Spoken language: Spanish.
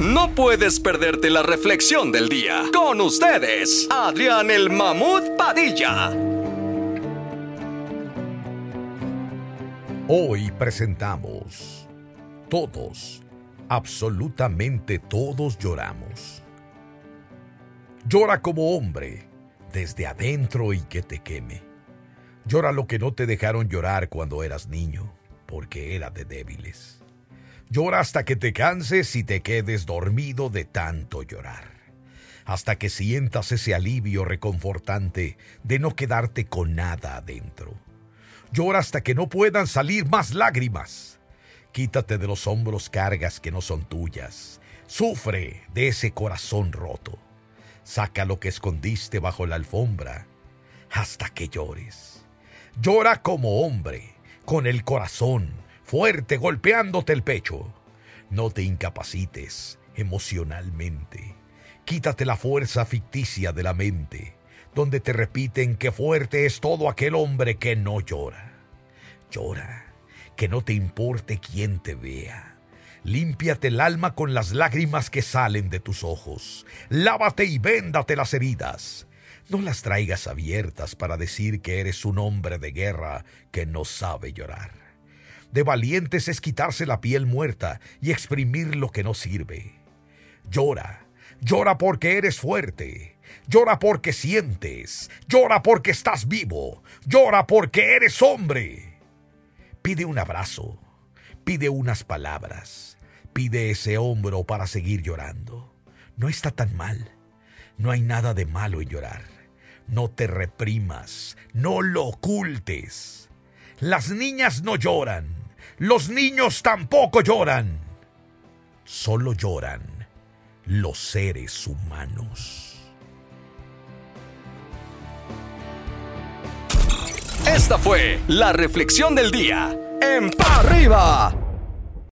No puedes perderte la reflexión del día. Con ustedes, Adrián el Mamut Padilla. Hoy presentamos Todos, absolutamente todos lloramos. Llora como hombre, desde adentro y que te queme. Llora lo que no te dejaron llorar cuando eras niño, porque era de débiles. Llora hasta que te canses y te quedes dormido de tanto llorar. Hasta que sientas ese alivio reconfortante de no quedarte con nada adentro. Llora hasta que no puedan salir más lágrimas. Quítate de los hombros cargas que no son tuyas. Sufre de ese corazón roto. Saca lo que escondiste bajo la alfombra hasta que llores. Llora como hombre, con el corazón fuerte golpeándote el pecho. No te incapacites emocionalmente. Quítate la fuerza ficticia de la mente, donde te repiten que fuerte es todo aquel hombre que no llora. Llora, que no te importe quién te vea. Límpiate el alma con las lágrimas que salen de tus ojos. Lávate y véndate las heridas. No las traigas abiertas para decir que eres un hombre de guerra que no sabe llorar. De valientes es quitarse la piel muerta y exprimir lo que no sirve. Llora, llora porque eres fuerte. Llora porque sientes. Llora porque estás vivo. Llora porque eres hombre. Pide un abrazo. Pide unas palabras. Pide ese hombro para seguir llorando. No está tan mal. No hay nada de malo en llorar. No te reprimas. No lo ocultes. Las niñas no lloran. Los niños tampoco lloran. Solo lloran los seres humanos. Esta fue la reflexión del día en Pa' Arriba.